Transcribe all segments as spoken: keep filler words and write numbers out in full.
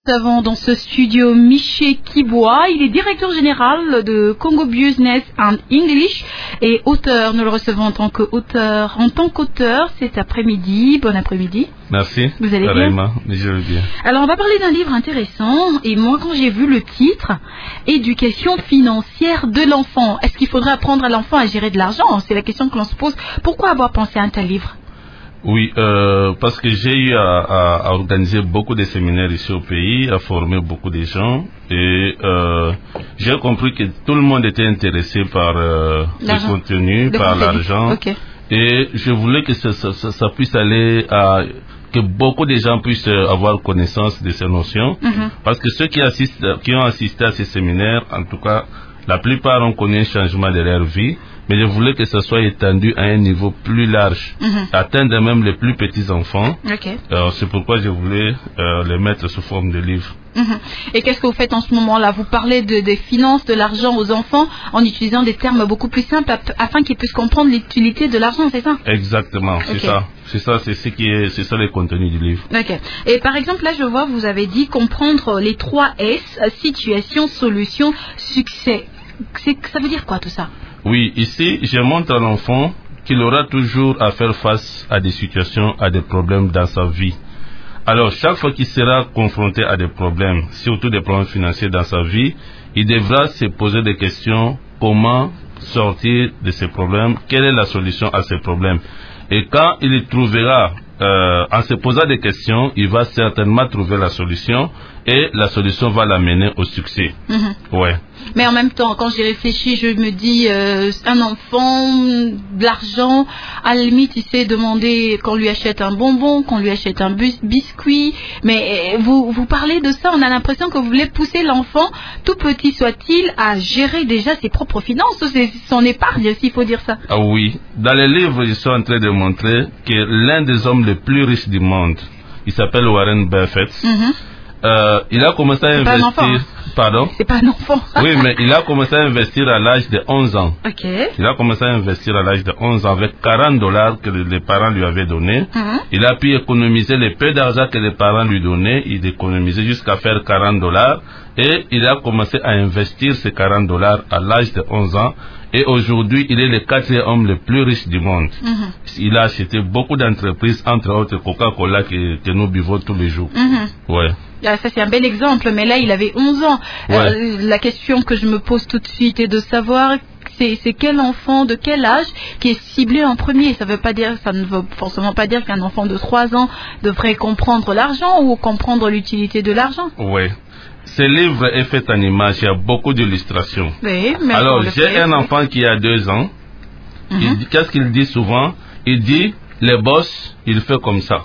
Nous avons dans ce studio Miché Kibois, il est directeur général de Congo Business and English et auteur. Nous le recevons en tant qu'auteur, en tant qu'auteur cet après-midi. Bon après-midi. Merci. Vous allez Pareillement, bien? je vais bien. Alors on va parler d'un livre intéressant et moi quand j'ai vu le titre, Éducation financière de l'enfant, est-ce qu'il faudrait apprendre à l'enfant à gérer de l'argent? C'est la question que l'on se pose. Pourquoi avoir pensé à un tel livre? Oui, euh, parce que j'ai eu à, à, à organiser beaucoup de séminaires ici au pays, à former beaucoup de gens et euh, j'ai compris que tout le monde était intéressé par euh, le contenu, de par l'argent. Okay. Et je voulais que ça, ça, ça, ça puisse aller à... que beaucoup de gens puissent avoir connaissance de ces notions. Mm-hmm. Parce que ceux qui, assistent, qui ont assisté à ces séminaires, en tout cas, la plupart ont connu un changement de leur vie. Mais je voulais que ça soit étendu à un niveau plus large, mm-hmm. atteindre même les plus petits enfants. Okay. Euh, c'est pourquoi je voulais euh, les mettre sous forme de livre. Mm-hmm. Et qu'est-ce que vous faites en ce moment-là? Vous parlez de, des finances, de l'argent aux enfants en utilisant des termes beaucoup plus simples afin qu'ils puissent comprendre l'utilité de l'argent, c'est ça? Exactement, c'est okay. ça. C'est ça, c'est ce qui est, c'est ça le contenu du livre. Ok. Et par exemple, là, je vois, vous avez dit comprendre les trois S, situation, solution, succès. C'est, ça veut dire quoi tout ça? Oui, ici, je montre à l'enfant qu'il aura toujours à faire face à des situations, à des problèmes dans sa vie. Alors, chaque fois qu'il sera confronté à des problèmes, surtout des problèmes financiers dans sa vie, il devra se poser des questions, comment sortir de ces problèmes, quelle est la solution à ces problèmes. Et quand il trouvera, euh, en se posant des questions, il va certainement trouver la solution et la solution va l'amener au succès. Mm-hmm. Ouais. Mais en même temps, quand j'y réfléchis, je me dis, euh, un enfant, de l'argent, à la limite, il sait demander qu'on lui achète un bonbon, qu'on lui achète un bis- biscuit. Mais vous, vous parlez de ça, on a l'impression que vous voulez pousser l'enfant, tout petit soit-il, à gérer déjà ses propres finances, son épargne, s'il faut dire ça. Ah oui. Dans les livres, je suis en train de montrer que l'un des hommes les plus riches du monde, il s'appelle Warren Buffett. Mm-hmm. Euh, il a commencé à c'est investir. Pardon? C'est pas un enfant. Oui, mais il a commencé à investir à l'âge de onze ans. Ok. Il a commencé à investir à l'âge de onze ans avec quarante dollars que les parents lui avaient donnés. Mm-hmm. Il a pu économiser le peu d'argent que les parents lui donnaient. Il économisait jusqu'à faire quarante dollars. Et il a commencé à investir ces quarante dollars à l'âge de onze ans. Et aujourd'hui, il est le quatrième homme le plus riche du monde. Mm-hmm. Il a acheté beaucoup d'entreprises, entre autres Coca-Cola que, que nous buvons tous les jours. Mm-hmm. Ouais. Ah, ça c'est un bel exemple, mais là il avait onze ans. Ouais. Euh, la question que je me pose tout de suite est de savoir c'est, c'est quel enfant de quel âge qui est ciblé en premier. Ça veut pas dire, ça ne veut forcément pas dire qu'un enfant de trois ans devrait comprendre l'argent ou comprendre l'utilité de l'argent. Oui. Ce livre est fait en images, il y a beaucoup d'illustrations. Oui, mais alors j'ai fait, un oui. enfant qui a deux ans. Mm-hmm. Il dit, qu'est-ce qu'il dit souvent? Il dit, les boss, il fait comme ça.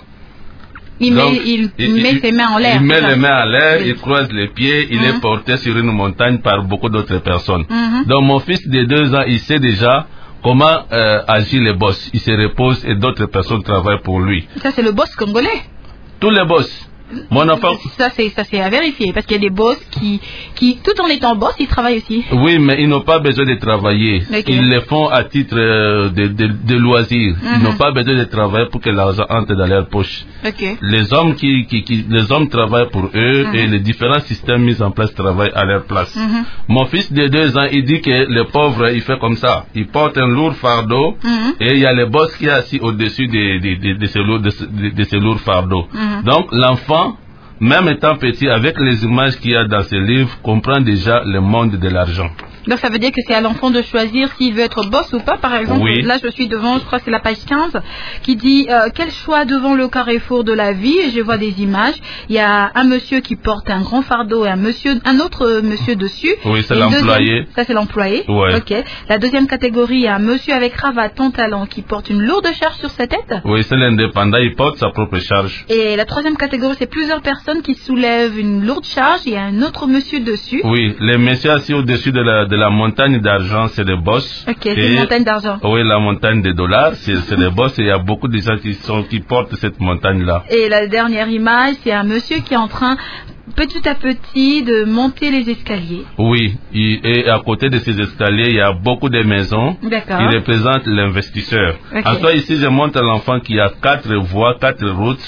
Il Donc, met, il, il, met il, ses mains en l'air. Il met ça. les mains en l'air, oui. il croise les pieds, il mm-hmm. est porté sur une montagne par beaucoup d'autres personnes. Mm-hmm. Donc mon fils de deux ans, il sait déjà comment euh, agir les boss. Il se repose et d'autres personnes travaillent pour lui. Ça c'est le boss congolais. Tous les boss. Mon enfant... Ça c'est ça c'est à vérifier parce qu'il y a des boss qui qui tout en étant boss ils travaillent aussi. Oui, mais ils n'ont pas besoin de travailler. Okay. Ils le font à titre euh, de, de, de loisir. Mm-hmm. Ils n'ont pas besoin de travailler pour que l'argent entre dans leur poche. Okay. Les hommes qui, qui, qui les hommes travaillent pour eux mm-hmm. et les différents systèmes mis en place travaillent à leur place. Mm-hmm. Mon fils de deux ans, il dit que le pauvre il fait comme ça. Il porte un lourd fardeau mm-hmm. et il y a le boss qui est assis au-dessus de, de, de, de, ce, lourd, de, de, de ce lourd fardeau. Mm-hmm. Donc l'enfant, même étant petit, avec les images qu'il y a dans ce livre, comprend déjà le monde de l'argent. Donc ça veut dire que c'est à l'enfant de choisir s'il veut être boss ou pas, par exemple. Oui. Là je suis devant, je crois que c'est la page quinze, qui dit euh, quel choix devant le carrefour de la vie. Et je vois des images. Il y a un monsieur qui porte un grand fardeau et un monsieur, un autre monsieur dessus. Oui, c'est l'employé. Deuxième, ça c'est l'employé. Ouais. Ok. La deuxième catégorie, il y a un monsieur avec cravate, pantalon, qui porte une lourde charge sur sa tête. Oui, c'est l'indépendant, il porte sa propre charge. Et la troisième catégorie, c'est plusieurs personnes qui soulèvent une lourde charge. Il y a un autre monsieur dessus. Oui, les messieurs assis au-dessus de la de la montagne d'argent, c'est des boss. Ok, c'est une montagne d'argent. Oui, la montagne de dollars, c'est, c'est des boss et il y a beaucoup de gens qui, sont, qui portent cette montagne-là. Et la dernière image, c'est un monsieur qui est en train, petit à petit, de monter les escaliers. Oui, et à côté de ces escaliers, il y a beaucoup de maisons D'accord. qui représentent l'investisseur. Okay. En soi, ici, je montre à l'enfant qu'il y a quatre voies, quatre routes.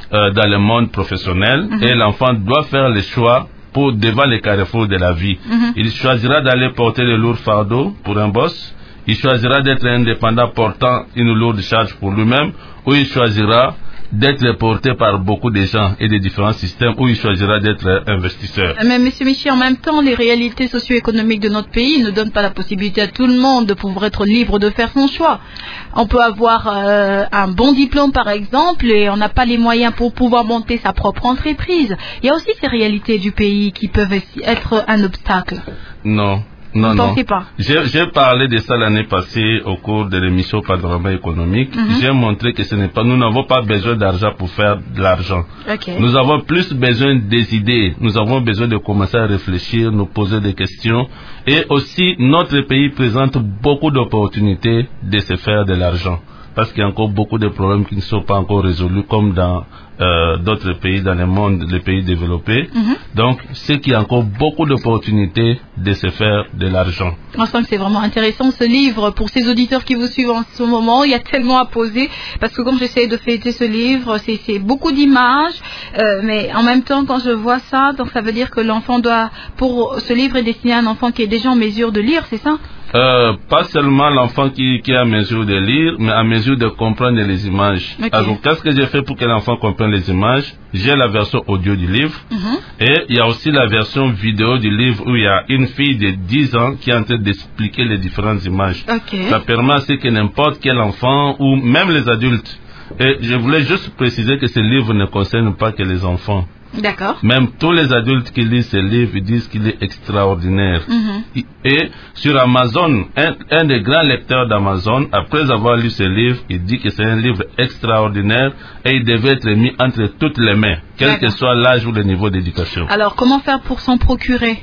euh, dans le monde professionnel mm-hmm. et l'enfant doit faire le choix pour devant les carrefours de la vie. Mm-hmm. Il choisira d'aller porter de lourds fardeaux pour un boss, il choisira d'être indépendant portant une lourde charge pour lui-même, ou il choisira d'être porté par beaucoup de gens et de différents systèmes, où il choisira d'être investisseur. Mais M. Michi, en même temps, les réalités socio-économiques de notre pays ne donnent pas la possibilité à tout le monde de pouvoir être libre de faire son choix. On peut avoir euh, un bon diplôme, par exemple, et on n'a pas les moyens pour pouvoir monter sa propre entreprise. Il y a aussi ces réalités du pays qui peuvent être un obstacle. Non. Non, Vous non. pensez pas? J'ai, j'ai parlé de ça l'année passée au cours de l'émission Panorama économique. Mm-hmm. J'ai montré que ce n'est pas, nous n'avons pas besoin d'argent pour faire de l'argent. Okay. Nous avons plus besoin des idées. Nous avons besoin de commencer à réfléchir, nous poser des questions. Et aussi, notre pays présente beaucoup d'opportunités de se faire de l'argent. Parce qu'il y a encore beaucoup de problèmes qui ne sont pas encore résolus, comme dans euh, d'autres pays dans le monde, les pays développés. Mm-hmm. Donc, c'est qu'il y a encore beaucoup d'opportunités de se faire de l'argent. On sent que c'est vraiment intéressant ce livre. Pour ces auditeurs qui vous suivent en ce moment, il y a tellement à poser. Parce que quand j'essaie de feuilleter ce livre, c'est, c'est beaucoup d'images. Euh, mais en même temps, quand je vois ça, donc ça veut dire que l'enfant doit... Pour ce livre est destiné à un enfant qui est déjà en mesure de lire, c'est ça? Euh, pas seulement l'enfant qui, qui est à mesure de lire, mais à mesure de comprendre les images. Okay. Alors, qu'est-ce que j'ai fait pour que l'enfant comprenne les images? J'ai la version audio du livre, mm-hmm. et il y a aussi la version vidéo du livre où il y a une fille de dix ans qui est en train d'expliquer les différentes images. Okay. Ça permet à ce que n'importe quel enfant, ou même les adultes, et je voulais juste préciser que ce livre ne concerne pas que les enfants. D'accord. Même tous les adultes qui lisent ce livre, ils disent qu'il est extraordinaire. Mm-hmm. Et sur Amazon, un, un des grands lecteurs d'Amazon, après avoir lu ce livre, il dit que c'est un livre extraordinaire et il devait être mis entre toutes les mains, quel D'accord. que soit l'âge ou le niveau d'éducation. Alors, comment faire pour s'en procurer?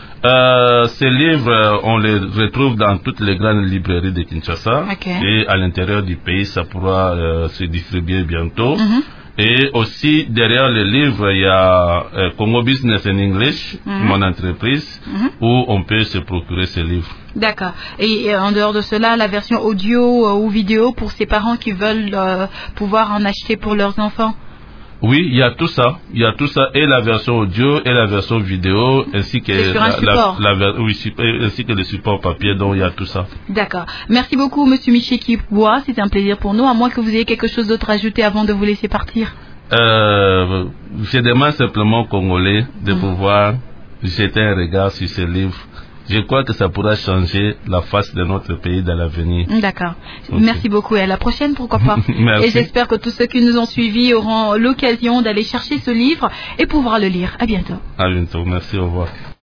Euh, ces livres, on les retrouve dans toutes les grandes librairies de Kinshasa. Okay. Et à l'intérieur du pays, ça pourra euh, se distribuer bientôt. Mm-hmm. Et aussi, derrière le livre, il y a euh, Congo Business in English, mm-hmm. mon entreprise, mm-hmm. où on peut se procurer ces livres. D'accord. Et, et en dehors de cela, la version audio euh, ou vidéo pour ces parents qui veulent euh, pouvoir en acheter pour leurs enfants? Oui, il y a tout ça. Il y a tout ça, et la version audio, et la version vidéo, ainsi que, sur la, un support. La, la, oui, ainsi que le support papier, donc il y a tout ça. D'accord. Merci beaucoup, Monsieur Michi Kibois. C'était un plaisir pour nous, à moins que vous ayez quelque chose d'autre à ajouter avant de vous laisser partir. Euh, je demande simplement aux Congolais de mmh. pouvoir jeter un regard sur ce livre. Je crois que ça pourra changer la face de notre pays dans l'avenir. D'accord. Okay. Merci beaucoup et à la prochaine, pourquoi pas. Merci. Et j'espère que tous ceux qui nous ont suivis auront l'occasion d'aller chercher ce livre et pouvoir le lire. À bientôt. À bientôt. Merci. Au revoir.